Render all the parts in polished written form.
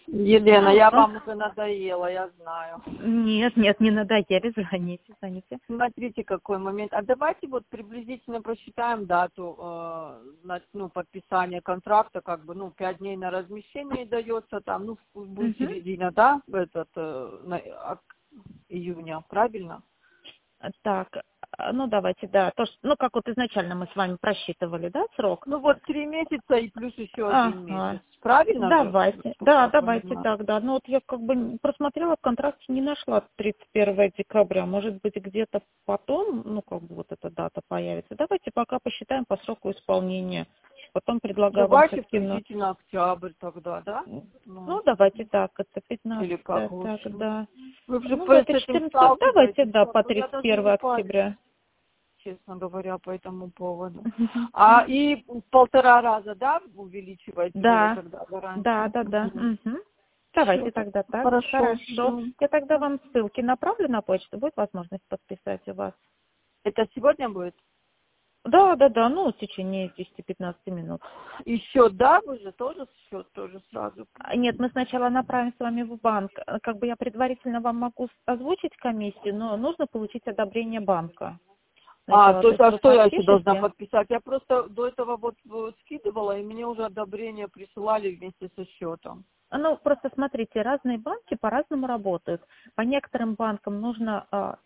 Елена, я Ну, вам уже надоела, я знаю. нет, нет, не надоели, звоните, звоните. Смотрите, какой момент. А давайте вот приблизительно просчитаем дату подписания контракта, как бы, 5 дней на размещение дается, там, будет Мгм. середина, да, июня, правильно? Так, ну давайте, да, ну как вот изначально мы с вами просчитывали, да, срок? Ну вот 3 месяца и плюс еще 1 месяц. Ага, Правильно же? давайте, Насколько да, я давайте понимаю. так, да. Ну вот я как бы просмотрела в контракте, не нашла 31 декабря, может быть где-то потом, ну как бы вот эта дата появится. Давайте пока посчитаем по сроку исполнения, потом предлагаю вам Давайте все-таки, приблизительно октябрь тогда, да? Ну, ну давайте так, это или 15, как так, лучше? да. Вы же Ну с это этим 14, давайте, сталкиваетесь, да, по я даже 31 не парюсь, октября. честно говоря, по этому поводу. Мгм. И 1,5 раза, да, увеличиваете уже Да, тогда да, гарантию? да, да. Мгм. Мгм. Всё, Давайте тогда так. хорошо. Хорошо. Я тогда вам ссылки направлю на почту. Будет возможность подписать у вас. Это сегодня будет? Да, да, да. Ну, в течение 10-15 минут. И счет, да, вы же тоже счет тоже сразу? Нет, мы сначала направим с вами в банк. Как бы я предварительно вам могу озвучить комиссию, но нужно получить одобрение банка. Сначала, То то есть, есть а вы что я еще должна подпишете. подписать? Я просто до этого вот скидывала, и мне уже одобрение присылали вместе со счетом. Ну, просто смотрите, разные банки по-разному работают. По некоторым банкам нужно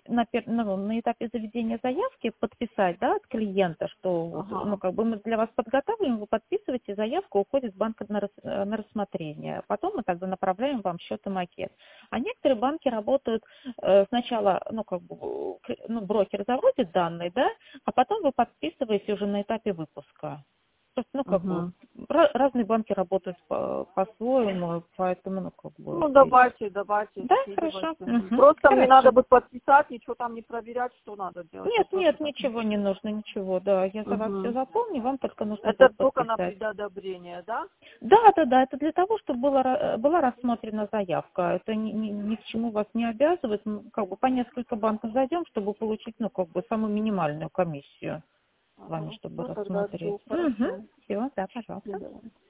на этапе заведения заявки подписать, да, от клиента, что вот, ну, Ага. как бы мы для вас подготавливаем, вы подписываете, заявка уходит в банк на рассмотрение. Потом мы тогда направляем вам счет и макет. А некоторые банки работают сначала, ну, как бы, брокер заводит данные, да, а потом вы подписываете уже на этапе выпуска. Просто, ну, как бы, Угу. разные банки работают по-своему, поэтому, ну, как бы, Ну, здесь. давайте, Да, хорошо. скидывайте. Угу. Просто мне надо Хорошо. будет подписать, ничего там не проверять, что надо делать. Нет, Вот только нет, так. ничего не нужно, ничего, да. Я за вас все Угу. заполню, вам только нужно Это будет только на подписать. предодобрение, да? Да, да, да, это для того, чтобы была рассмотрена заявка. Это ни к чему вас не обязывает. Мы как бы по несколько банков зайдем, чтобы получить, ну, как бы, самую минимальную комиссию с вами, Ага. чтобы Ну, тогда рассмотреть. жду, Угу. хорошо. Все, да, пожалуйста. Да.